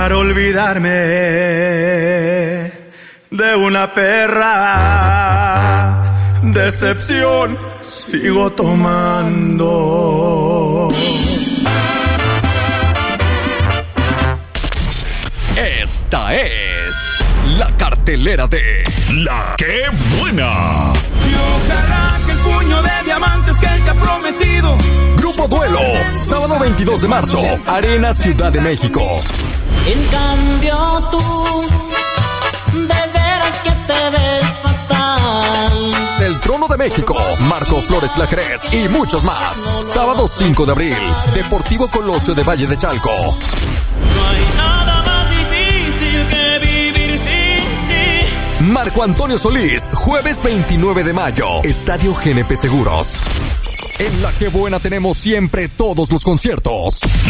para olvidarme de una perra. Decepción sigo tomando. Esta es la cartelera de La Qué Buena. Y ojalá que el puño de diamantes que te ha prometido. Grupo Duelo, sábado 22 de marzo, Arena Ciudad de México. En cambio tú, de veras que te ves fatal. El Trono de México, Marco Flores Lacret y muchos más. Sábado 5 de abril, Deportivo Colosio de Valle de Chalco. No hay nada más difícil que vivir sin ti. Marco Antonio Solís, jueves 29 de mayo, Estadio GNP Seguros. En La Qué Buena tenemos siempre todos los conciertos.